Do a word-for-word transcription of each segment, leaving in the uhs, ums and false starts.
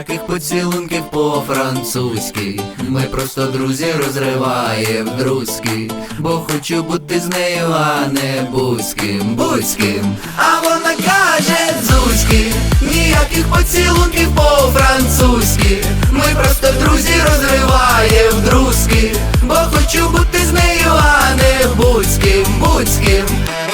ніяких поцілунків по-французьки. Ми просто друзі, розриваєм друзки. Бо хочу бути з нею, а не будь з ким, будь з ким. А вона каже: Зузьки, ніяких поцілунків по-французьки. Ми просто друзі, розриваєм друзки. Бо хочу бути з нею, а не будь з ким, будь з ким.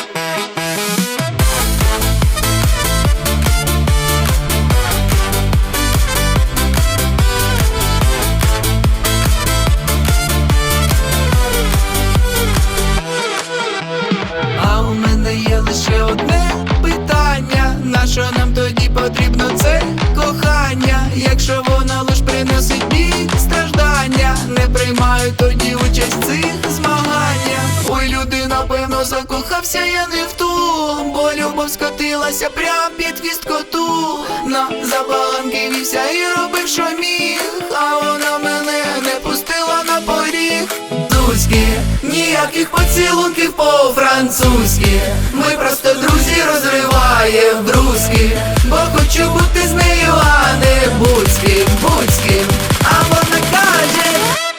А у мене є лише одне питання: нащо нам тоді потрібно це кохання, якщо воно лиш приносить біль, страждання? Не приймаю тоді участь в цих змаганнях. Ой, людина, певно, закохався я не в ту, бо любов скотилася прям під хвіст коту. На забаганки вівся і робив, що міг, а вона мене не пустила на поріг. Зузьки, ніяких поцілунків по-французьки. Ми просто друзі, розриваєм друзки. Бо хочу бути з нею, а не будь з ким, будь з ким. А вона каже: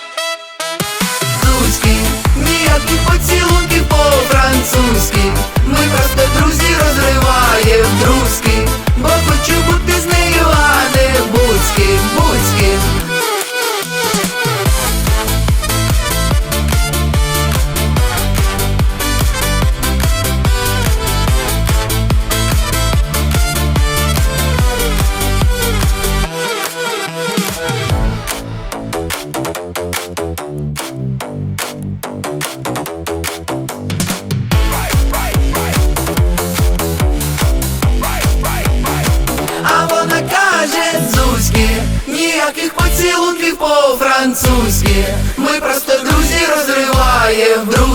Зузьки, ніяких поцілунків по-французьки. Ми просто друзі, розриваєм друзки. Бо хочу бути з нею, а не будь з ким, будь з ким. А вона каже: Зузьки, ніяких поцілунків по-французьки. Ми просто друзі, розриваєм друзки.